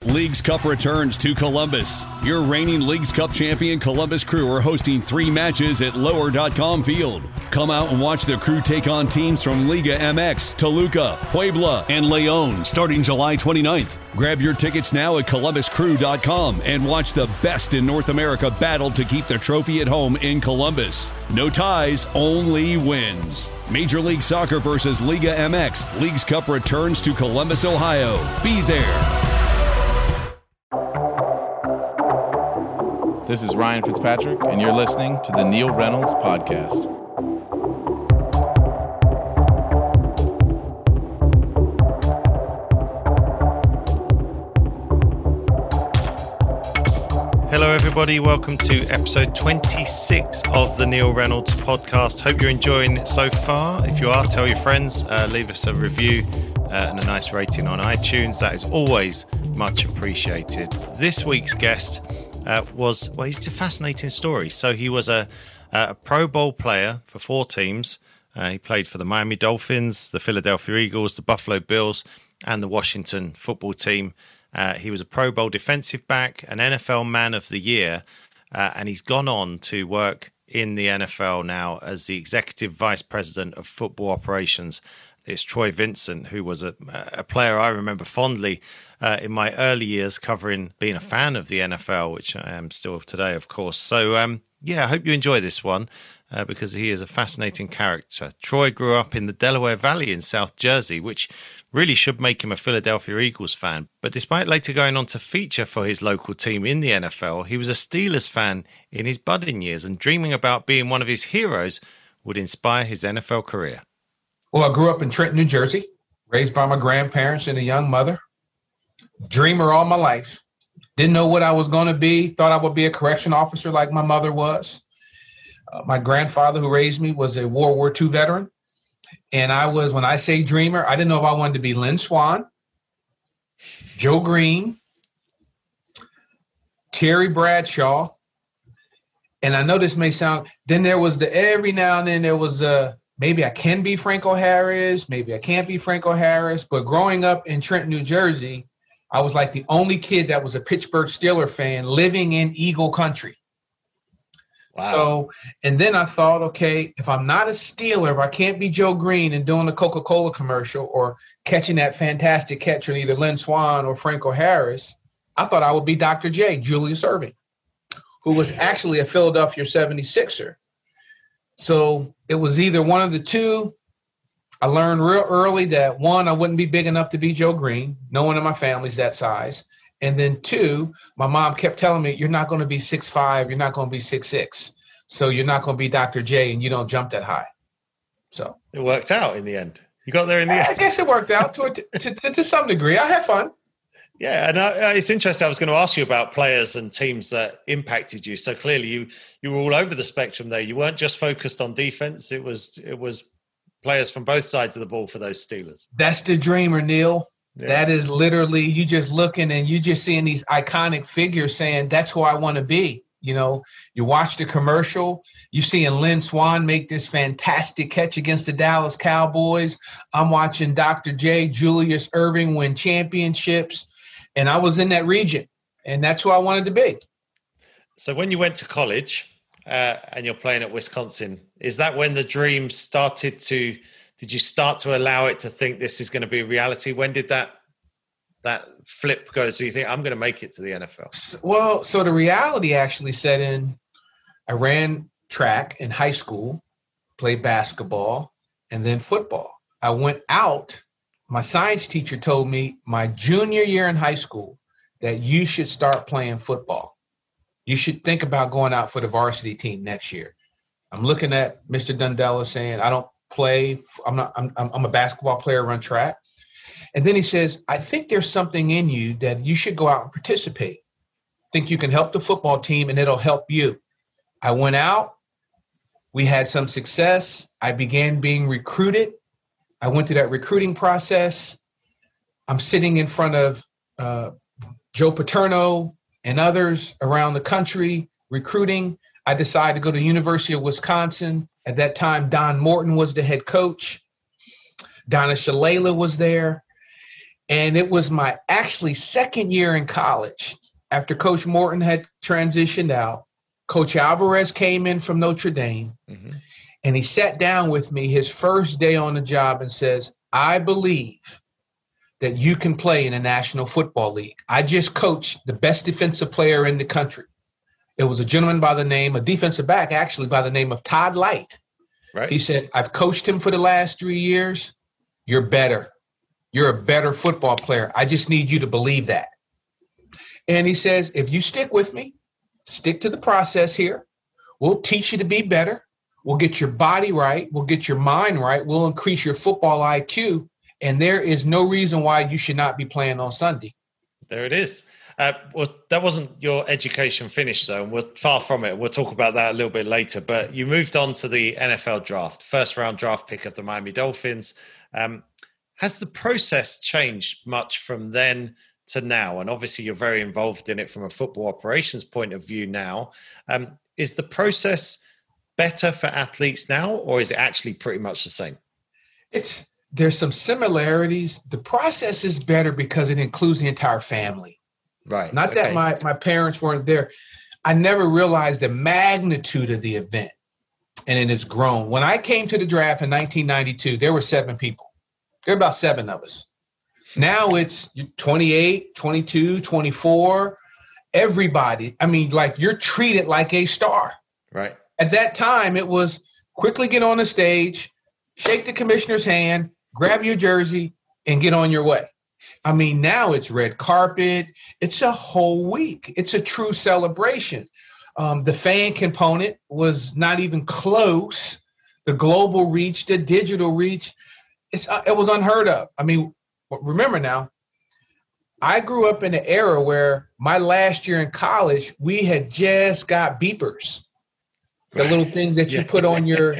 Leagues Cup returns to Columbus. Your reigning Leagues Cup champion Columbus Crew are hosting 3 matches at Lower.com Field. Come out and watch the Crew take on teams from Liga MX, Toluca, Puebla, and León starting July 29th. Grab your tickets now at ColumbusCrew.com and watch the best in North America battle to keep the trophy at home in Columbus. No ties, only wins. Major League Soccer versus Liga MX. Leagues Cup returns to Columbus, Ohio. Be there. This is Ryan Fitzpatrick, and you're listening to the Neil Reynolds Podcast. Hello, everybody. Welcome to episode 26 of the Neil Reynolds Podcast. Hope you're enjoying it so far. If you are, tell your friends, leave us a review and a nice rating on iTunes. That is always much appreciated. This week's guest he's a fascinating story. So he was a Pro Bowl player for 4 teams. He played for the Miami Dolphins, the Philadelphia Eagles, the Buffalo Bills, and the Washington football team. He was a Pro Bowl defensive back, an NFL Man of the Year, and he's gone on to work in the NFL now as the Executive Vice President of Football Operations. It's Troy Vincent, who was a player I remember fondly in my early years covering, being a fan of the NFL, which I am still today, of course. So, I hope you enjoy this one because he is a fascinating character. Troy grew up in the Delaware Valley in South Jersey, which really should make him a Philadelphia Eagles fan. But despite later going on to feature for his local team in the NFL, he was a Steelers fan in his budding years, and dreaming about being one of his heroes would inspire his NFL career. Well, I grew up in Trenton, New Jersey, raised by my grandparents and a young mother. Dreamer all my life. Didn't know what I was going to be. Thought I would be a correction officer like my mother was. My grandfather who raised me was a World War II veteran. And when I say dreamer, I didn't know if I wanted to be Lynn Swann, Joe Green, Terry Bradshaw. And I know this may sound, then there was every now and then there was maybe I can be Franco Harris, maybe I can't be Franco Harris. But growing up in Trenton, New Jersey, I was like the only kid that was a Pittsburgh Steelers fan living in Eagle country. Wow. So, and then I thought, okay, if I'm not a Steeler, if I can't be Joe Green and doing a Coca-Cola commercial or catching that fantastic catch on either Lynn Swann or Franco Harris, I thought I would be Dr. J, Julius Erving, who was actually a Philadelphia 76er. So it was either one of the two. I learned real early that, 1, I wouldn't be big enough to be Joe Green. No one in my family's that size. And then 2, my mom kept telling me, you're not going to be 6'5", you're not going to be 6'6". So you're not going to be Dr. J and you don't jump that high. So it worked out in the end. You got there in the end. I guess it worked out to some degree. I had fun. Yeah, and it's interesting. I was going to ask you about players and teams that impacted you. So clearly you were all over the spectrum there. You weren't just focused on defense. It was players from both sides of the ball for those Steelers. That's the dreamer, Neil. Yeah. That is literally, you just looking and you just seeing these iconic figures saying, that's who I want to be. You know, you watch the commercial, you seeing Lynn Swann make this fantastic catch against the Dallas Cowboys. I'm watching Dr. J, Julius Erving win championships. And I was in that region, and that's who I wanted to be. So when you went to college and you're playing at Wisconsin, is that when the dream started to – did you start to allow it to think this is going to be a reality? When did that flip go? So you think, I'm going to make it to the NFL? Well, so the reality actually set in. I ran track in high school, played basketball, and then football. I went out. My science teacher told me my junior year in high school that you should start playing football. You should think about going out for the varsity team next year. I'm looking at Mr. Dundella saying, I don't play. I'm a basketball player, run track. And then he says, I think there's something in you that you should go out and participate. Think you can help the football team and it'll help you. I went out. We had some success. I began being recruited. I went through that recruiting process. I'm sitting in front of Joe Paterno and others around the country recruiting. I decided to go to the University of Wisconsin. At that time, Don Morton was the head coach. Donna Shalala was there. And it was my actually second year in college after Coach Morton had transitioned out. Coach Alvarez came in from Notre Dame, and he sat down with me his first day on the job and says, I believe that you can play in the National Football League. I just coached the best defensive player in the country. It was a gentleman a defensive back actually, by the name of Todd Light. Right. He said, I've coached him for the last 3 years. You're better. You're a better football player. I just need you to believe that. And he says, if you stick with me, stick to the process here, we'll teach you to be better. We'll get your body right. We'll get your mind right. We'll increase your football IQ. And there is no reason why you should not be playing on Sunday. There it is. Well, that wasn't your education finish, though. And we're far from it. We'll talk about that a little bit later. But you moved on to the NFL draft, first-round draft pick of the Miami Dolphins. Has the process changed much from then to now? And obviously, you're very involved in it from a football operations point of view now. Is the process better for athletes now, or is it actually pretty much the same? There's some similarities. The process is better because it includes the entire family. Right. Not that my parents weren't there. I never realized the magnitude of the event, and it has grown. When I came to the draft in 1992, there were 7 people. There were about 7 of us. Now it's 28, 22, 24. Everybody. I mean, like, you're treated like a star. Right. At that time, it was quickly get on the stage, shake the commissioner's hand, grab your jersey, and get on your way. I mean, now it's red carpet. It's a whole week. It's a true celebration. The fan component was not even close. The global reach, the digital reach, it was unheard of. I mean, remember now, I grew up in an era where my last year in college, we had just got beepers. The little things that you put on your,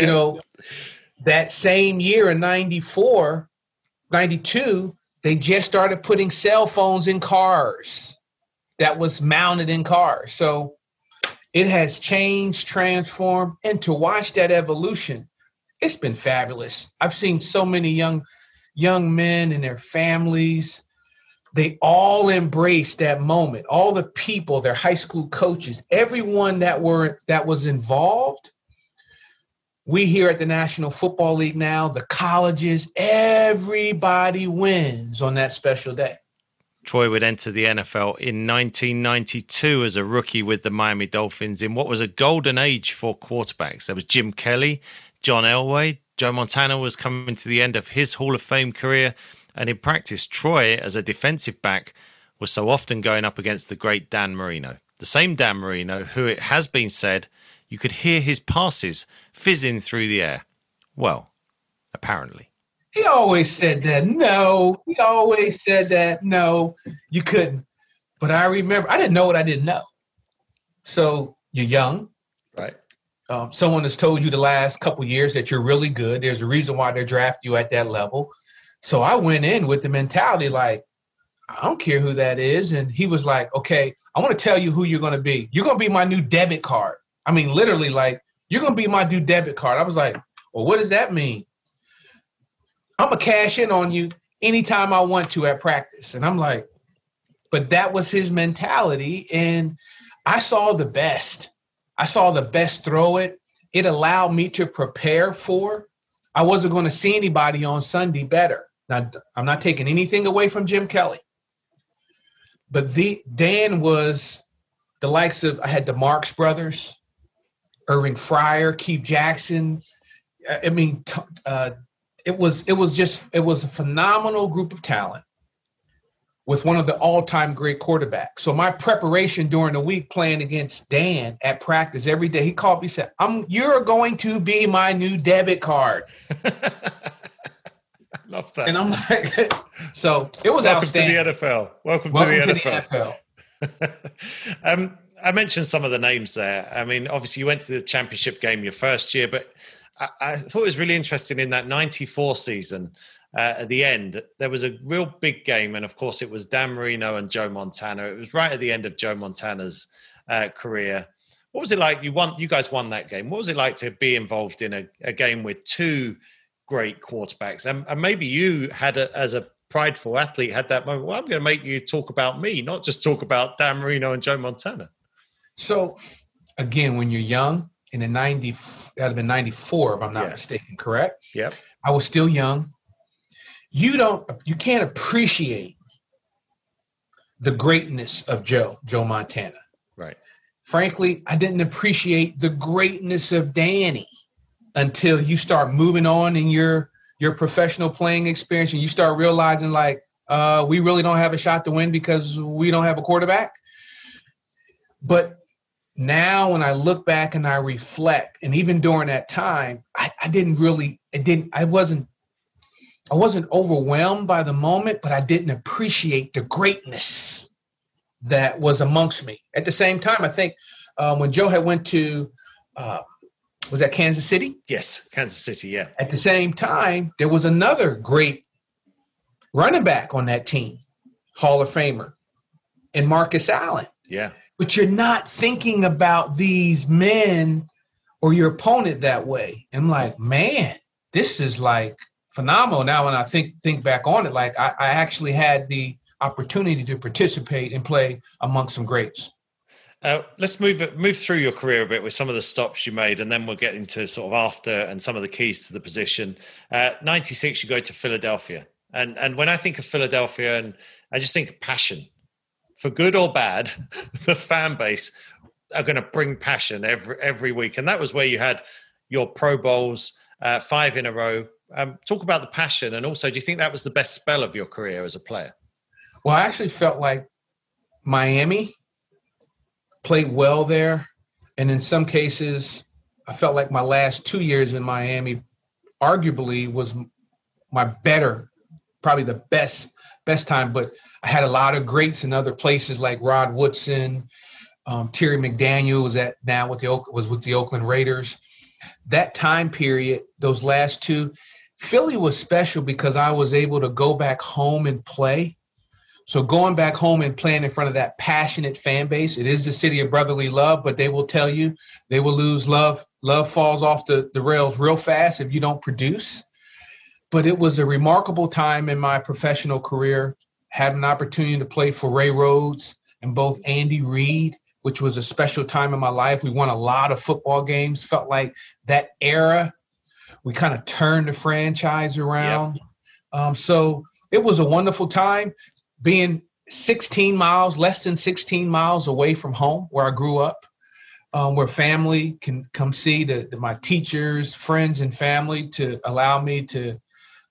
that same year in 94, 92, they just started putting cell phones in cars that was mounted in cars. So it has changed, transformed, and to watch that evolution, it's been fabulous. I've seen so many young men and their families. They all embraced that moment. All the people, their high school coaches, everyone that was involved. We here at the National Football League now, the colleges, everybody wins on that special day. Troy would enter the NFL in 1992 as a rookie with the Miami Dolphins in what was a golden age for quarterbacks. There was Jim Kelly, John Elway. Joe Montana was coming to the end of his Hall of Fame career. And in practice, Troy, as a defensive back, was so often going up against the great Dan Marino. The same Dan Marino who, it has been said, you could hear his passes fizzing through the air. Well, apparently. He always said that. No, he always said that. No, you couldn't. But I remember, I didn't know what I didn't know. So you're young. Right. Someone has told you the last couple of years that you're really good. There's a reason why they draft you at that level. So I went in with the mentality like, I don't care who that is. And he was like, okay, I want to tell you who you're going to be. You're going to be my new debit card. I mean, literally, like, you're going to be my new debit card. I was like, well, what does that mean? I'm going to cash in on you anytime I want to at practice. And I'm like, but that was his mentality. And I saw the best. I saw the best throw it. It allowed me to prepare for. I wasn't going to see anybody on Sunday better. Now, I'm not taking anything away from Jim Kelly. But Dan was the likes of, I had the Marx brothers, Irving Fryer, Keith Jackson. I mean, it was a phenomenal group of talent with one of the all-time great quarterbacks. So my preparation during the week playing against Dan at practice every day, he called me and said, you're going to be my new debit card. Love that. And I'm like, so it was Welcome outstanding. to the NFL. Welcome to the NFL. I mentioned some of the names there. I mean, obviously you went to the championship game your first year, but I thought it was really interesting in that 94 season. At the end, there was a real big game. And of course, it was Dan Marino and Joe Montana. It was right at the end of Joe Montana's career. What was it like? You guys won that game. What was it like to be involved in a game with two great quarterbacks? And maybe you had, as a prideful athlete had that moment? Well, I'm going to make you talk about me, not just talk about Dan Marino and Joe Montana. So, again, when you're young, in the 90, that would have been 94, if I'm not mistaken, correct? Yep. I was still young. You can't appreciate the greatness of Joe Montana. Right. Frankly, I didn't appreciate the greatness of Danny until you start moving on in your professional playing experience and you start realizing, like, we really don't have a shot to win because we don't have a quarterback. But now when I look back and I reflect, and even during that time, I wasn't overwhelmed by the moment, but I didn't appreciate the greatness that was amongst me. At the same time, I think when Joe had went to, was that Kansas City? Yes, Kansas City, yeah. At the same time, there was another great running back on that team, Hall of Famer, and Marcus Allen. Yeah. But you're not thinking about these men or your opponent that way. And I'm like, man, this is like phenomenal. Now, when I think back on it, like I actually had the opportunity to participate and play amongst some greats. Let's move through your career a bit with some of the stops you made, and then we'll get into sort of after and some of the keys to the position. 96, you go to Philadelphia. And when I think of Philadelphia, and I just think of passion. For good or bad, the fan base are going to bring passion every week. And that was where you had your Pro Bowls, 5 in a row. Talk about the passion. And also, do you think that was the best spell of your career as a player? Well, I actually felt like Miami played well there. And in some cases, I felt like my last 2 years in Miami arguably was my probably the best time. But I had a lot of greats in other places like Rod Woodson, Terry McDaniel was with the Oakland Raiders. That time period, those last two, Philly was special because I was able to go back home and play. So going back home and playing in front of that passionate fan base, it is the city of brotherly love, but they will tell you they will lose love. Love falls off the rails real fast if you don't produce. But it was a remarkable time in my professional career. Had an opportunity to play for Ray Rhodes and both Andy Reid, which was a special time in my life. We won a lot of football games. Felt like that era, we kind of turned the franchise around. Yep. So it was a wonderful time being less than 16 miles away from home where I grew up, where family can come see my teachers, friends, and family to allow me to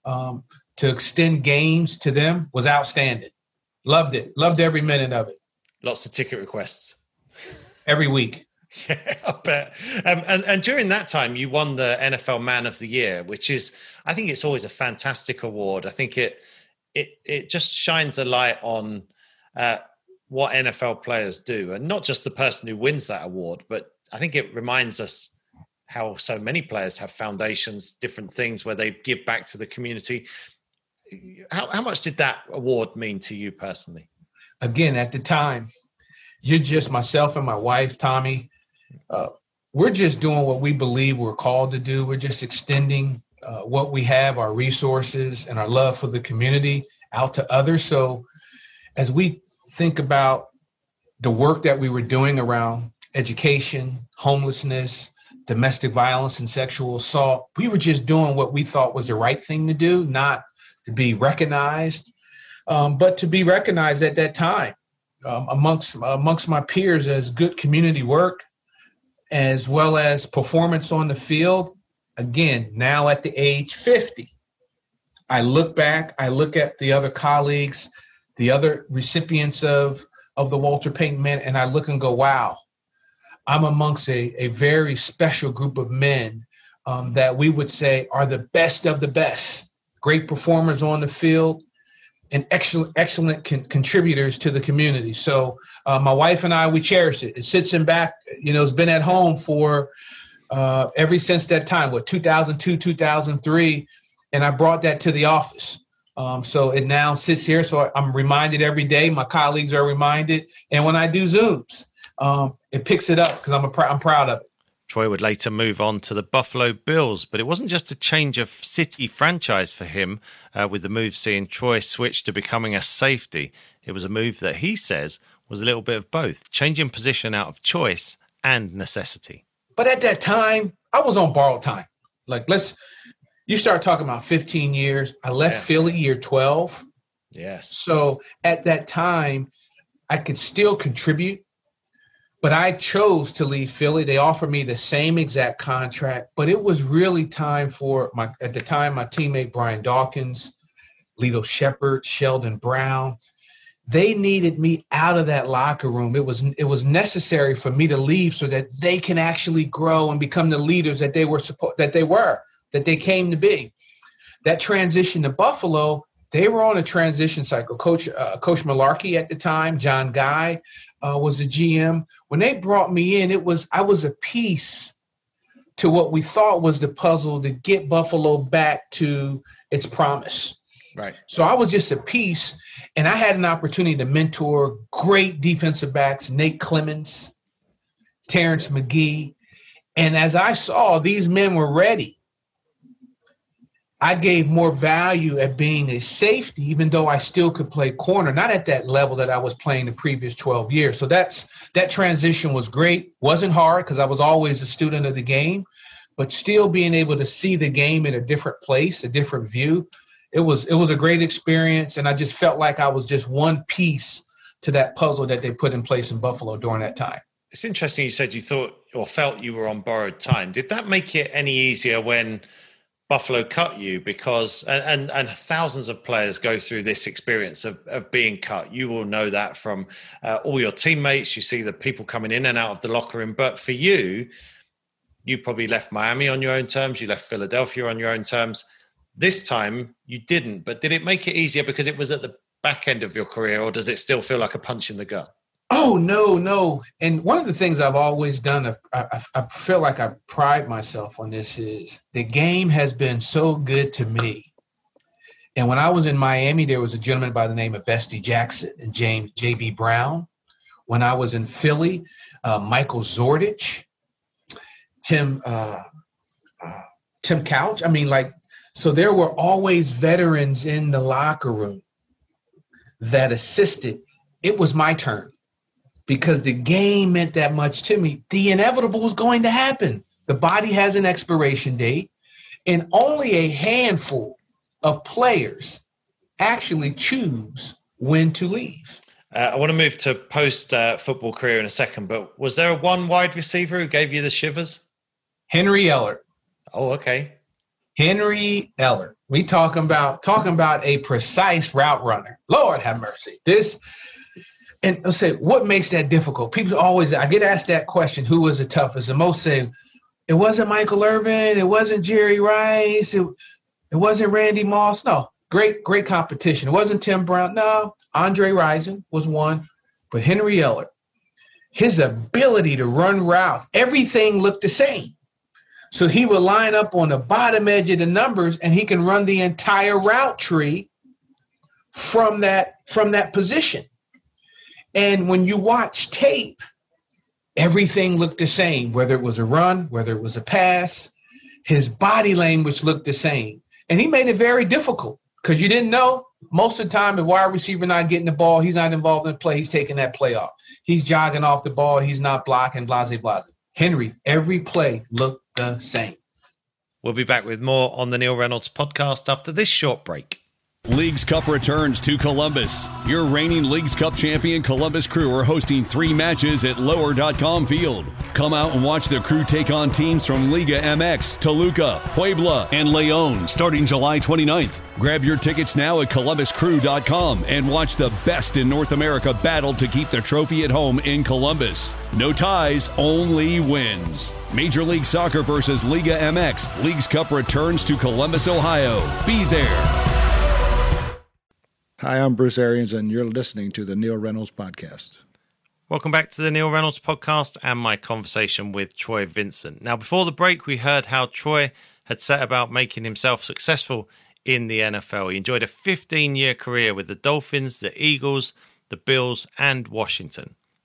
extend games to them was outstanding. Loved it. Loved every minute of it. Lots of ticket requests. Every week. Yeah, I bet. And during that time, you won the NFL Man of the Year, which is, I think it's always a fantastic award. I think it just shines a light on what NFL players do. And not just the person who wins that award, but I think it reminds us how so many players have foundations, different things where they give back to the community. How much did that award mean to you personally? Again, at the time, you're just myself and my wife, Tommy. We're just doing what we believe we're called to do. We're just extending what we have, our resources and our love for the community out to others. So as we think about the work that we were doing around education, homelessness, domestic violence, and sexual assault, we were just doing what we thought was the right thing to do, not to be recognized, but to be recognized at that time amongst my peers as good community work, as well as performance on the field. Again, now at the age 50, I look back, I look at the other colleagues, the other recipients of the Walter Payton Man, and I look and go, wow, I'm amongst a very special group of men that we would say are the best of the best, great performers on the field and excellent contributors to the community. So my wife and I, we cherish it. It sits in back, it's been at home for ever since that time, 2002, 2003, and I brought that to the office. So it now sits here. So I'm reminded every day. My colleagues are reminded. And when I do Zooms, it picks it up because I'm proud of it. Troy would later move on to the Buffalo Bills, but it wasn't just a change of city franchise for him, with the move seeing Troy switch to becoming a safety. It was a move that he says was a little bit of both, changing position out of choice and necessity. But at that time, I was on borrowed time. You start talking about 15 years. I left Philly year 12. Yes. So at that time, I could still contribute. But I chose to leave Philly. They offered me the same exact contract, but it was really time for at the time, my teammate Brian Dawkins, Lito Shepherd, Sheldon Brown. They needed me out of that locker room. It was necessary for me to leave so that they can actually grow and become the leaders that they came to be. That transition to Buffalo, they were on a transition cycle. Coach Malarkey at the time, John Guy, was the GM. When they brought me in, I was a piece to what we thought was the puzzle to get Buffalo back to its promise. Right. So I was just a piece, and I had an opportunity to mentor great defensive backs, Nate Clemens, Terrence McGee. And as I saw these men were ready, I gave more value at being a safety, even though I still could play corner, not at that level that I was playing the previous 12 years. So that transition was great. Wasn't hard because I was always a student of the game, but still being able to see the game in a different place, a different view. It was a great experience, and I just felt like I was just one piece to that puzzle that they put in place in Buffalo during that time. It's interesting you said you thought or felt you were on borrowed time. Did that make it any easier when Buffalo cut you? Because and thousands of players go through this experience of being cut. You will know that from all your teammates. You see the people coming in and out of the locker room. But for you probably left Miami on your own terms. You left Philadelphia on your own terms. This time you didn't. But did it make it easier because it was at the back end of your career, or does it still feel like a punch in the gut? Oh, no. And one of the things I've always done, I feel like I pride myself on this, is the game has been so good to me. And when I was in Miami, there was a gentleman by the name of Vesty Jackson and J.B. Brown. When I was in Philly, Michael Zordich, Tim Couch. So there were always veterans in the locker room that assisted. It was my turn. Because the game meant that much to me. The inevitable was going to happen. The body has an expiration date, and only a handful of players actually choose when to leave. I want to move to post-football career in a second, but was there one wide receiver who gave you the shivers? Henry Ellert. Oh, okay. Henry Ellert. We talking about a precise route runner. Lord have mercy. And I'll say, what makes that difficult? People I get asked that question, who was the toughest? And most say, it wasn't Michael Irvin, it wasn't Jerry Rice, it wasn't Randy Moss. No, great competition. It wasn't Tim Brown. No, Andre Rison was one. But Henry Ellert, his ability to run routes, everything looked the same. So he would line up on the bottom edge of the numbers, and he can run the entire route tree from that position. And when you watch tape, everything looked the same, whether it was a run, whether it was a pass. His body language looked the same. And he made it very difficult because you didn't know. Most of the time, the wide receiver not getting the ball, he's not involved in the play, he's taking that play off. He's jogging off the ball, he's not blocking, blase. Henry, every play looked the same. We'll be back with more on the Neil Reynolds podcast after this short break. Leagues Cup returns to Columbus. Your reigning Leagues Cup champion Columbus Crew are hosting 3 matches at lower.com field. Come out and watch the Crew take on teams from Liga MX, Toluca, Puebla, and León starting July 29th. Grab your tickets now at columbuscrew.com and watch the best in North America battle to keep the trophy at home in Columbus. No ties, only wins. Major League Soccer versus Liga MX. Leagues Cup returns to Columbus, Ohio. Be there. Hi, I'm Bruce Arians, and you're listening to the Neil Reynolds Podcast. Welcome back to the Neil Reynolds Podcast and my conversation with Troy Vincent. Now, before the break, we heard how Troy had set about making himself successful in the NFL. He enjoyed a 15-year career with the Dolphins, the Eagles, the Bills, and Washington.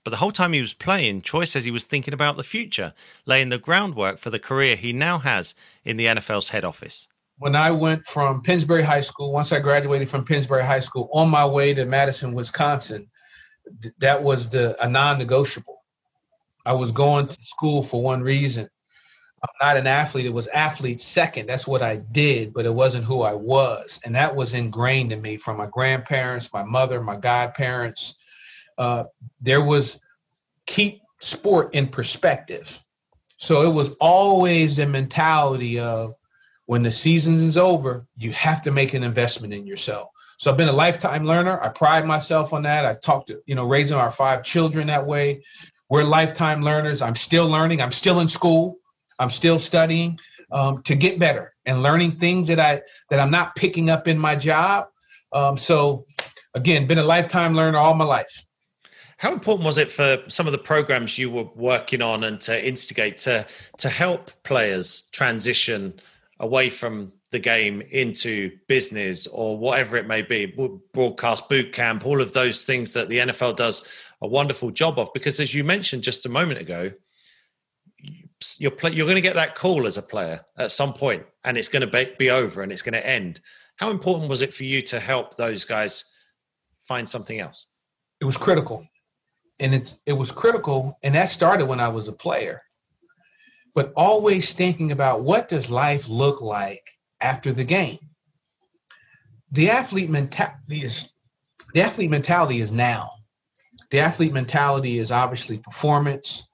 But the whole time he was playing, Troy says he was thinking about the future, laying the groundwork for the career he now has in the NFL's head office. When I went from Pennsbury High School, once I graduated from Pennsbury High School, on my way to Madison, Wisconsin, that was a non-negotiable. I was going to school for one reason. I'm not an athlete. It was athlete second. That's what I did, but it wasn't who I was. And that was ingrained in me from my grandparents, my mother, my godparents. There was keep sport in perspective. So it was always the mentality of when the season is over, you have to make an investment in yourself. So I've been a lifetime learner. I pride myself on that. I talked to, raising our 5 children that way. We're lifetime learners. I'm still learning. I'm still in school. I'm still studying to get better and learning things that I'm not picking up in my job. So again, been a lifetime learner all my life. How important was it for some of the programs you were working on and to instigate to help players transition away from the game into business or whatever it may be, broadcast boot camp, all of those things that the NFL does a wonderful job of? Because as you mentioned just a moment ago, you're going to get that call as a player at some point, and it's going to be over and it's going to end. How important was it for you to help those guys find something else? It was critical. And it was critical, and that started when I was a player. But always thinking about what does life look like after the game. The athlete mentality is now. The athlete mentality is obviously performance.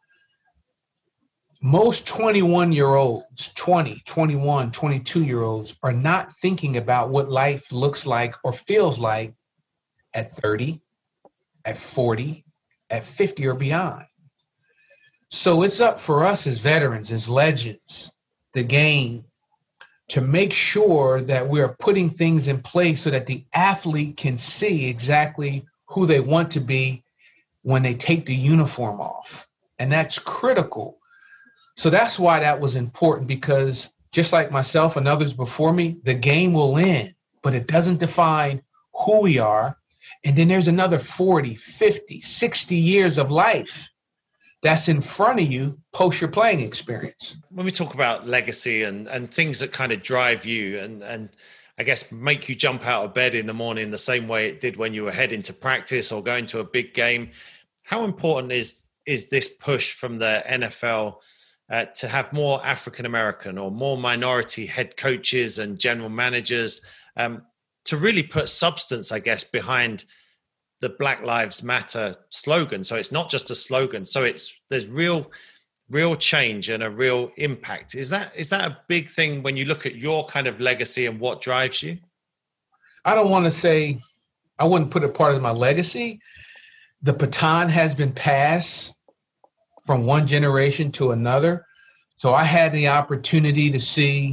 Most 21-year-olds, 20, 21, 22-year-olds are not thinking about what life looks like or feels like at 30, at 40, at 50 or beyond. So it's up for us as veterans, as legends, the game, to make sure that we're putting things in place so that the athlete can see exactly who they want to be when they take the uniform off. And that's critical. So that's why that was important, because just like myself and others before me, the game will end, but it doesn't define who we are. And then there's another 40, 50, 60 years of life that's in front of you post your playing experience. When we talk about legacy and things that kind of drive you and I guess make you jump out of bed in the morning the same way it did when you were heading to practice or going to a big game, how important is this push from the NFL to have more African-American or more minority head coaches and general managers to really put substance, I guess, behind the Black Lives Matter slogan? So it's not just a slogan. So there's real change and a real impact. Is that a big thing when you look at your kind of legacy and what drives you? I don't want to say, I wouldn't put it part of my legacy. The baton has been passed from one generation to another. So I had the opportunity to see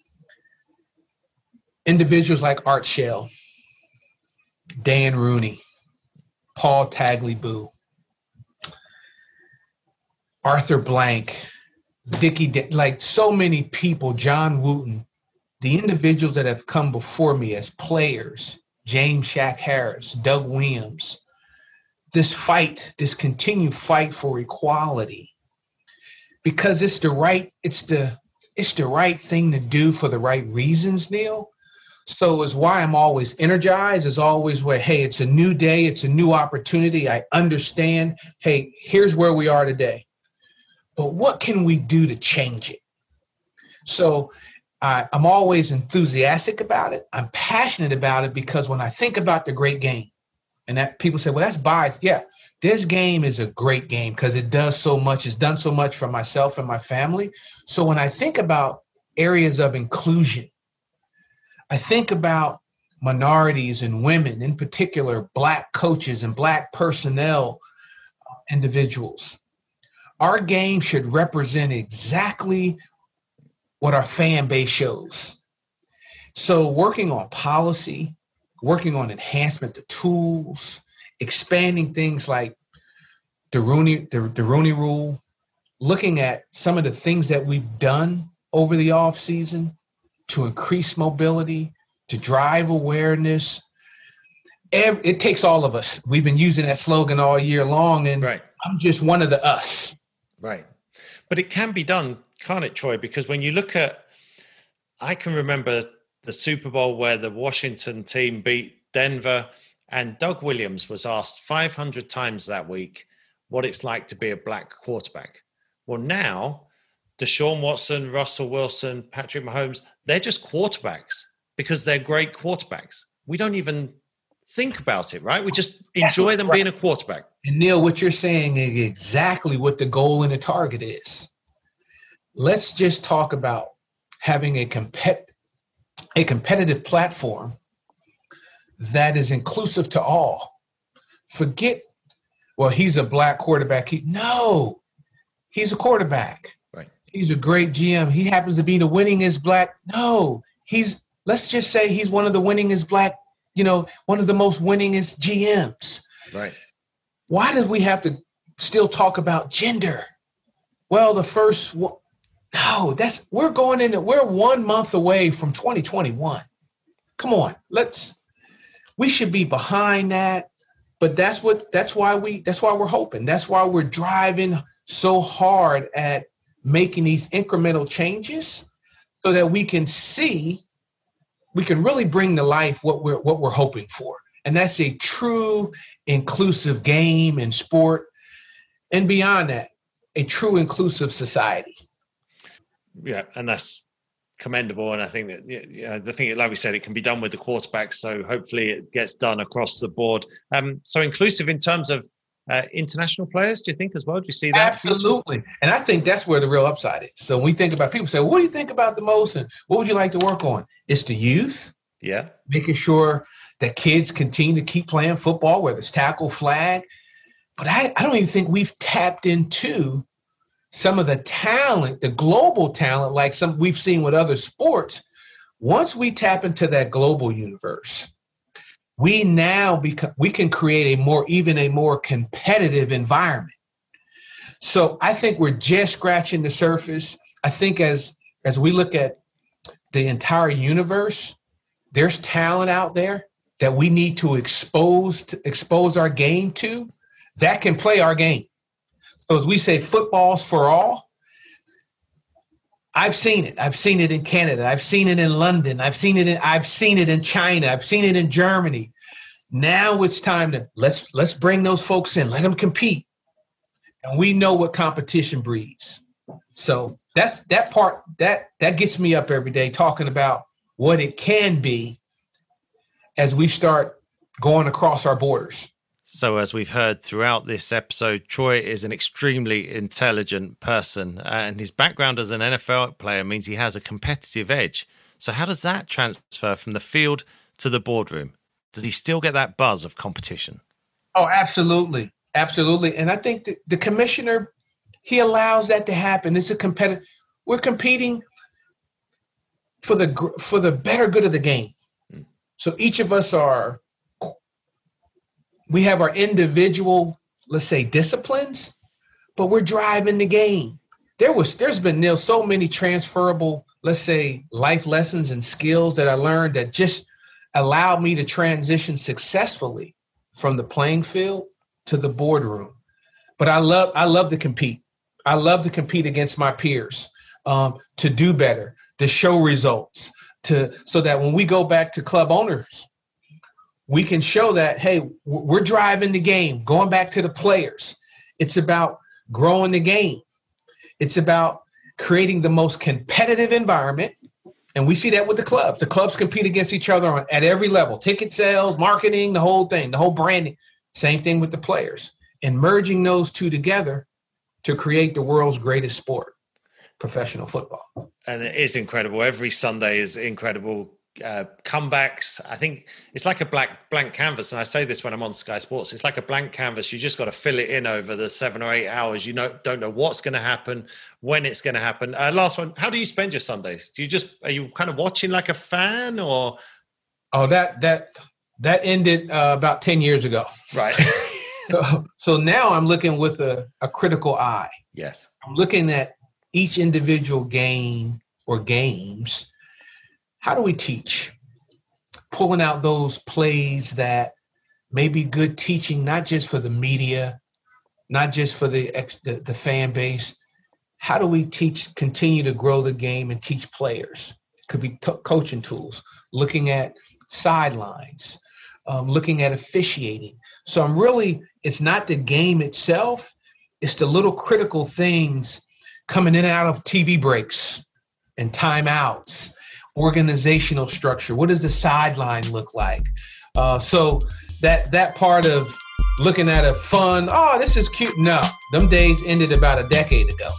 individuals like Art Shell, Dan Rooney, Paul Tagliabue, Arthur Blank, like so many people, John Wooten, the individuals that have come before me as players, James Shaq Harris, Doug Williams, this continued fight for equality, because it's the right thing to do for the right reasons, Neil. So is why I'm always energized, is always where, hey, it's a new day, it's a new opportunity. I understand, hey, here's where we are today. But what can we do to change it? So I'm always enthusiastic about it. I'm passionate about it, because when I think about the great game, and that people say, well, that's biased. Yeah, this game is a great game because it does so much. It's done so much for myself and my family. So when I think about areas of inclusion, I think about minorities and women, in particular, Black coaches and Black personnel individuals. Our game should represent exactly what our fan base shows. So working on policy, working on enhancement, the tools, expanding things like the Rooney Rule, looking at some of the things that we've done over the offseason to increase mobility, to drive awareness. it takes all of us. We've been using that slogan all year long, and right. I'm just one of the us. Right. But it can be done, can't it, Troy? Because when you look at, I can remember the Super Bowl where the Washington team beat Denver, and Doug Williams was asked 500 times that week what it's like to be a black quarterback. Well, now Deshaun Watson, Russell Wilson, Patrick Mahomes, they're just quarterbacks because they're great quarterbacks. We don't even think about it, right? We just enjoy them being a quarterback. And Neil, what you're saying is exactly what the goal and the target is. Let's just talk about having a competitive platform that is inclusive to all. Forget, well, he's a black quarterback. No, he's a quarterback. Right. He's a great GM. He happens to be the winningest black. No, let's just say he's one of the winningest black, one of the most winningest GMs. Right. Why did we have to still talk about gender? Well, we're 1 month away from 2021. Come on, we should be behind that. But that's why we're hoping. That's why we're driving so hard at making these incremental changes so that we can really bring to life what we're hoping for. And that's a true inclusive game and sport. And beyond that, a true inclusive society. Yeah, and that's commendable. And I think that the thing, like we said, it can be done with the quarterbacks. So hopefully it gets done across the board. So inclusive in terms of international players, do you think as well? Do you see that? Absolutely. And I think that's where the real upside is. So when we think about people say, well, what do you think about the most and what would you like to work on? It's the youth. Yeah. Making sure that kids continue to keep playing football, whether it's tackle, flag. But I don't even think we've tapped into some of the talent, the global talent, like some we've seen with other sports. Once we tap into that global universe, we can create a more competitive environment. So I think we're just scratching the surface. I think as we look at the entire universe, there's talent out there that we need to expose our game to that can play our game. So as we say, football's for all. I've seen it. I've seen it in Canada. I've seen it in London. I've seen it in China. I've seen it in Germany. Now it's time to let's bring those folks in. Let them compete. And we know what competition breeds. So that's that part that gets me up every day talking about what it can be as we start going across our borders. So as we've heard throughout this episode, Troy is an extremely intelligent person, and his background as an NFL player means he has a competitive edge. So how does that transfer from the field to the boardroom? Does he still get that buzz of competition? Oh, absolutely. Absolutely. And I think the commissioner, he allows that to happen. It's a competitive. We're competing for the better good of the game. So each of us we have our individual, let's say, disciplines, but we're driving the game. There's been, Neil, so many transferable, let's say, life lessons and skills that I learned that just allowed me to transition successfully from the playing field to the boardroom. But I love to compete. I love to compete against my peers, to do better, to show results, so that when we go back to club owners, we can show that, hey, we're driving the game, going back to the players. It's about growing the game. It's about creating the most competitive environment. And we see that with the clubs. The clubs compete against each other at every level, ticket sales, marketing, the whole thing, the whole branding. Same thing with the players. And merging those two together to create the world's greatest sport, professional football. And it is incredible. Every Sunday is incredible. Comebacks. I think it's like a blank canvas. And I say this when I'm on Sky Sports. It's like a blank canvas. You just got to fill it in over the 7 or 8 hours. You don't know what's going to happen, when it's going to happen. Last one. How do you spend your Sundays? Are you kind of watching like a fan, or? Oh, that ended about 10 years ago. Right. So now I'm looking with a critical eye. Yes. I'm looking at each individual game or games. How do we teach? Pulling out those plays that maybe good teaching, not just for the media, not just for the fan base. How do we continue to grow the game and teach players? It could be coaching tools, looking at sidelines, looking at officiating. So it's not the game itself, it's the little critical things coming in and out of TV breaks and timeouts, organizational structure. What does the sideline look like? So that part of looking at a fun, oh, this is cute. No, them days ended about a decade ago.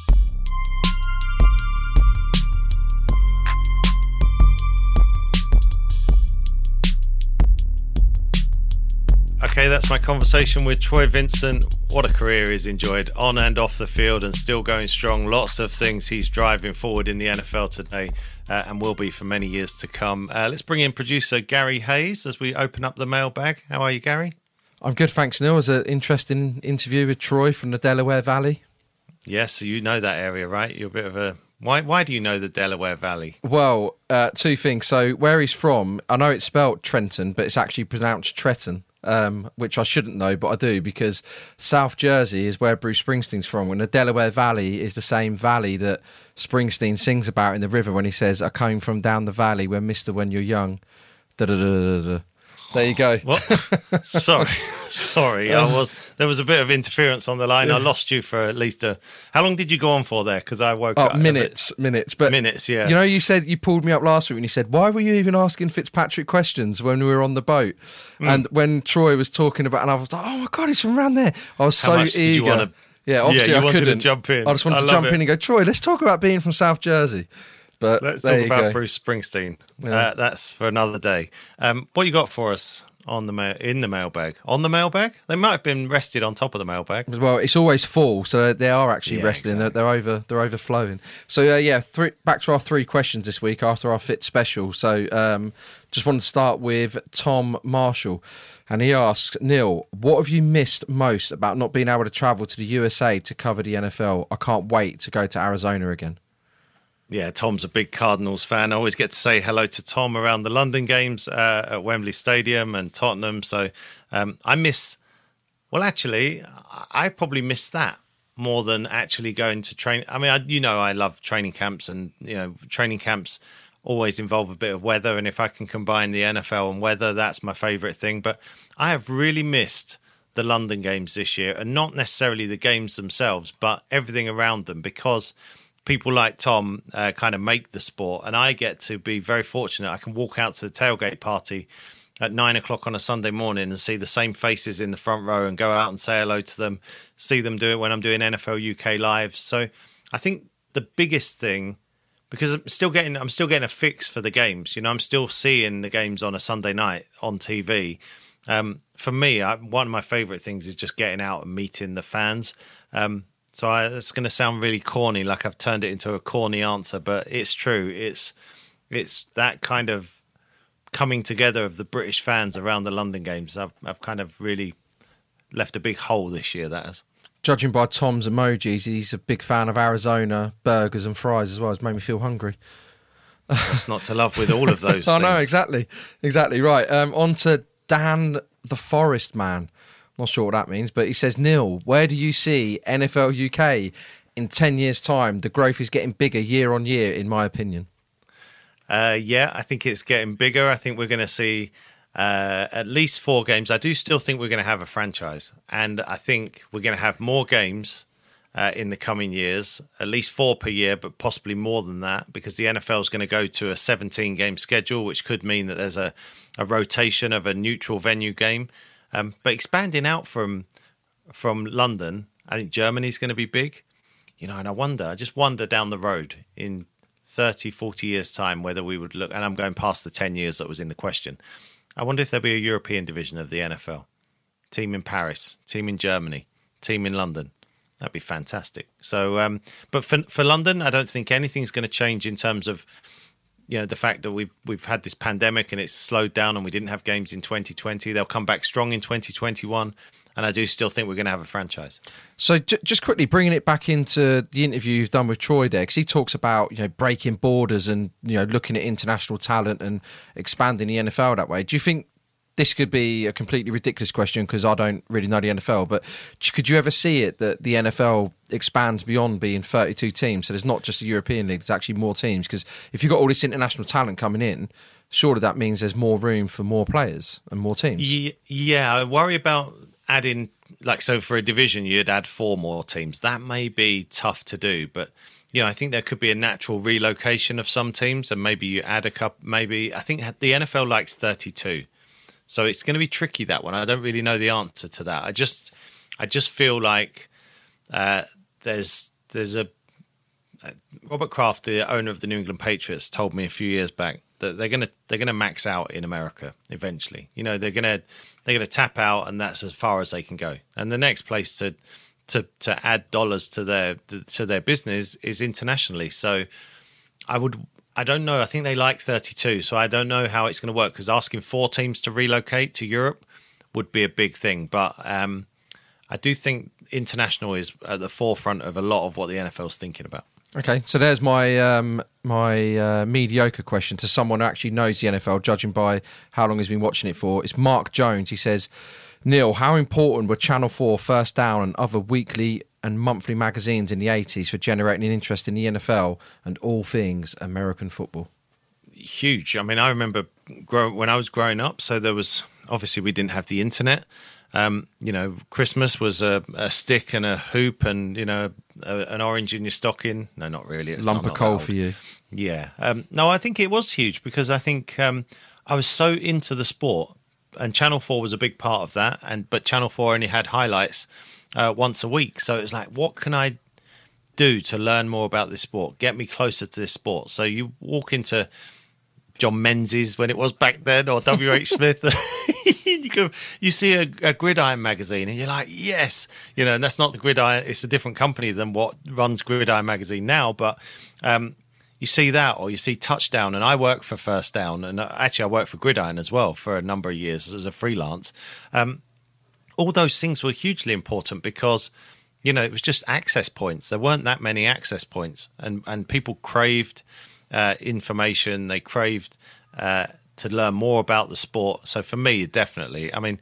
Okay, that's my conversation with Troy Vincent. What a career he's enjoyed on and off the field, and still going strong. Lots of things he's driving forward in the NFL today and will be for many years to come. Let's bring in producer Gary Hayes as we open up the mailbag. How are you, Gary? I'm good, thanks, Neil. It was an interesting interview with Troy from the Delaware Valley. Yes, so you know that area, right? You're a bit of a... Why do you know the Delaware Valley? Well, two things. So where he's from, I know it's spelled Trenton, but it's actually pronounced Tretton. Which I shouldn't know, but I do, because South Jersey is where Bruce Springsteen's from, and the Delaware Valley is the same valley that Springsteen sings about in the river when he says, I came from down the valley when When you're young. Da-da-da-da-da. There you go. What? Sorry. There was a bit of interference on the line. I lost you for at least how long did you go on for there? Because I woke up. Minutes. But minutes, yeah. You know, you said you pulled me up last week and you said, why were you even asking Fitzpatrick questions when we were on the boat? And when Troy was talking about, and I was like, oh my God, he's from around there. I was so eager. Yeah, obviously I couldn't. To jump in. I just wanted to jump in and go, Troy, let's talk about being from South Jersey. But let's talk about Bruce Springsteen. Yeah. That's for another day. What you got for us in the mailbag? On the mailbag? They might have been rested on top of the mailbag. Well, it's always full, so they are actually resting. Exactly. They're overflowing. So back to our 3 questions this week after our Fit special. So just wanted to start with Tom Marshall, and he asks, Neil, what have you missed most about not being able to travel to the USA to cover the NFL? I can't wait to go to Arizona again. Yeah, Tom's a big Cardinals fan. I always get to say hello to Tom around the London games at Wembley Stadium and Tottenham. So I probably miss that more than actually going to train. I mean, I love training camps, and, training camps always involve a bit of weather. And if I can combine the NFL and weather, that's my favourite thing. But I have really missed the London games this year, and not necessarily the games themselves, but everything around them, because people like Tom kind of make the sport, and I get to be very fortunate. I can walk out to the tailgate party at 9:00 on a Sunday morning and see the same faces in the front row and go out and say hello to them, see them do it when I'm doing NFL UK lives. So I think the biggest thing, because I'm still getting a fix for the games. I'm still seeing the games on a Sunday night on TV. For me, one of my favourite things is just getting out and meeting the fans. So it's going to sound really corny, like I've turned it into a corny answer, but it's true. It's that kind of coming together of the British fans around the London games. I've kind of really left a big hole this year, that has. Judging by Tom's emojis, he's a big fan of Arizona burgers and fries as well. It's made me feel hungry. What's not to love with all of those things? I know, exactly. Right, on to Dan the Forest Man. Not sure what that means, but he says, Neil, where do you see NFL UK in 10 years' time? The growth is getting bigger year on year, in my opinion. I think it's getting bigger. I think we're going to see at least 4 games. I do still think we're going to have a franchise, and I think we're going to have more games in the coming years, at least 4 per year, but possibly more than that, because the NFL is going to go to a 17-game schedule, which could mean that there's a rotation of a neutral venue game. But expanding out from London, I think Germany's going to be big. And I just wonder down the road in 30, 40 years' time whether we would look, and I'm going past the 10 years that was in the question, I wonder if there'll be a European division of the NFL. Team in Paris, team in Germany, team in London. That'd be fantastic. So, but for London, I don't think anything's going to change in terms of, the fact that we've had this pandemic and it's slowed down and we didn't have games in 2020. They'll come back strong in 2021. And I do still think we're going to have a franchise. So just quickly bringing it back into the interview you've done with Troy there, because he talks about breaking borders and looking at international talent and expanding the NFL that way. Do you think this could be a completely ridiculous question because I don't really know the NFL, but could you ever see it that the NFL expands beyond being 32 teams? So there's not just a European league, there's actually more teams. Because if you've got all this international talent coming in, surely that means there's more room for more players and more teams. Yeah, I worry about adding, like, so for a division, you'd add 4 more teams. That may be tough to do, but I think there could be a natural relocation of some teams, and maybe you add a couple. Maybe I think the NFL likes 32. So it's going to be tricky, that one. I don't really know the answer to that. I just feel like there's a Robert Kraft, the owner of the New England Patriots, told me a few years back that they're gonna max out in America eventually. They're gonna tap out, and that's as far as they can go. And the next place to add dollars to their business is internationally. So I don't know. I think they like 32, so I don't know how it's going to work, because asking 4 teams to relocate to Europe would be a big thing. But I do think international is at the forefront of a lot of what the NFL is thinking about. Okay, so there's my mediocre question to someone who actually knows the NFL, judging by how long he's been watching it for. It's Mark Jones. He says, Neil, how important were Channel 4, First Down and other weekly and monthly magazines in the 80s for generating an interest in the NFL and all things American football? Huge. I mean, I remember when I was growing up, so there was, obviously we didn't have the internet. Christmas was a stick and a hoop and, an orange in your stocking. No, not really. It's lump of coal for you. Yeah. No, I think it was huge, because I think I was so into the sport, and Channel 4 was a big part of that. But Channel 4 only had highlights once a week. So it was like, what can I do to learn more about this sport? Get me closer to this sport. So you walk into John Menzies, when it was back then, or W.H. Smith, you see a Gridiron magazine and you're like, yes, and that's not the Gridiron. It's a different company than what runs Gridiron magazine now. But you see that, or you see Touchdown, and I work for First Down, and actually I worked for Gridiron as well for a number of years as a freelance. All those things were hugely important, because it was just access points. There weren't that many access points, and people craved information. They craved to learn more about the sport. So for me, definitely, I mean,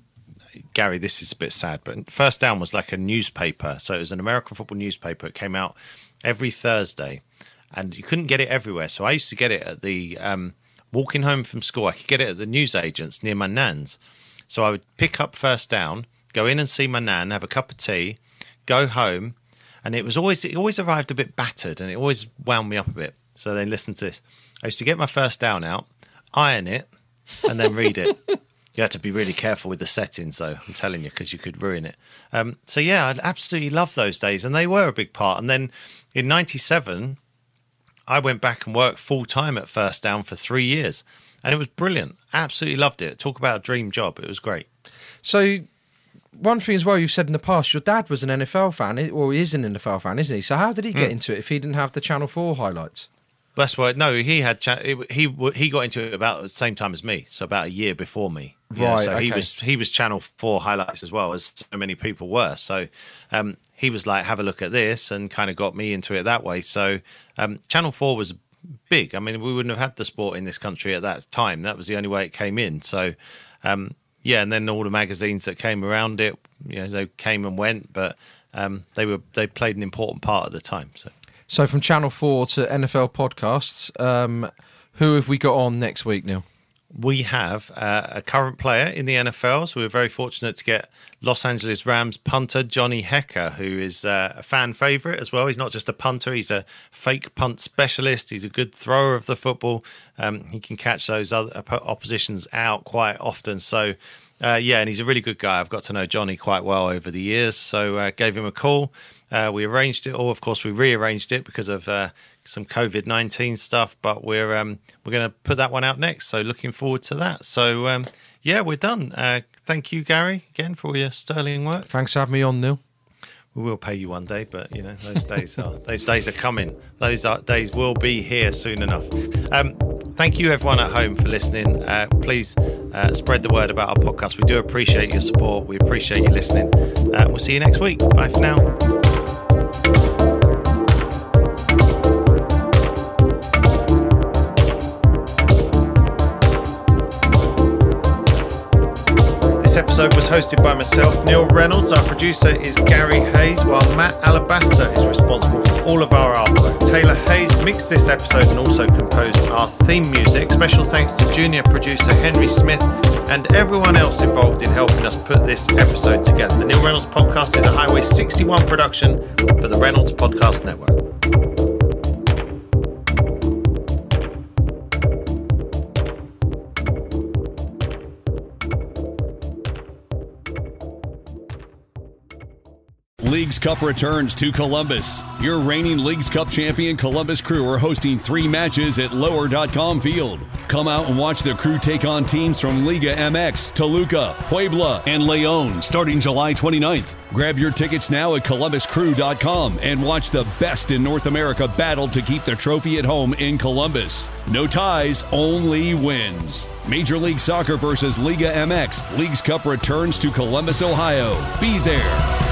Gary, this is a bit sad, but First Down was like a newspaper. So it was an American football newspaper. It came out every Thursday, and you couldn't get it everywhere. So I used to get it at the walking home from school. I could get it at the newsagents near my nan's. So I would pick up First Down, go in and see my nan, have a cup of tea, go home, and it always arrived a bit battered, and it always wound me up a bit. So then listen to this. I used to get my First Down out, iron it, and then read it. You had to be really careful with the settings, though, I'm telling you, because you could ruin it. So yeah, I absolutely loved those days, and they were a big part. And then in 97, I went back and worked full-time at First Down for 3 years, and it was brilliant. Absolutely loved it. Talk about a dream job. It was great. So one thing as well, you've said in the past, your dad was an NFL fan, or he is an NFL fan, isn't he? So how did he get into it if he didn't have the Channel 4 highlights? That's why. No, he got into it about the same time as me, so about a year before me. Right. So okay. he was Channel 4 highlights as well, as so many people were. So he was like, have a look at this, and kind of got me into it that way. So Channel 4 was big. I mean, we wouldn't have had the sport in this country at that time. That was the only way it came in. So yeah, and then all the magazines that came around it, they came and went, but they played an important part at the time. So from Channel 4 to NFL podcasts, who have we got on next week, Neil? We have a current player in the NFL, so we're very fortunate to get Los Angeles Rams punter Johnny Hekker, who is a fan favourite as well. He's not just a punter, he's a fake punt specialist. He's a good thrower of the football. He can catch those other oppositions out quite often. So, and he's a really good guy. I've got to know Johnny quite well over the years, so gave him a call. We arranged it, or of course we rearranged it because of some COVID-19 stuff, but we're going to put that one out next. So looking forward to that. So we're done. Thank you, Gary, again for all your sterling work. Thanks for having me on, Neil. We will pay you one day, but those days are coming. Those days will be here soon enough. Thank you, everyone at home, for listening. Please spread the word about our podcast. We do appreciate your support. We appreciate you listening. We'll see you next week. Bye for now. episode was hosted by myself, Neil Reynolds. Our producer is Gary Hayes, while Matt Alabaster is responsible for all of our artwork. Taylor Hayes mixed this episode and also composed our theme music. Special thanks to junior producer Henry Smith and everyone else involved in helping us put this episode together. The Neil Reynolds Podcast is a Highway 61 production for the Reynolds Podcast Network. Leagues Cup returns to Columbus. Your reigning Leagues Cup champion Columbus Crew are hosting 3 matches at Lower.com Field. Come out and watch the Crew take on teams from Liga MX, Toluca, Puebla, and León starting July 29th. Grab your tickets now at ColumbusCrew.com and watch the best in North America battle to keep the trophy at home in Columbus. No ties, only wins. Major League Soccer versus Liga MX. Leagues Cup returns to Columbus, Ohio. Be there.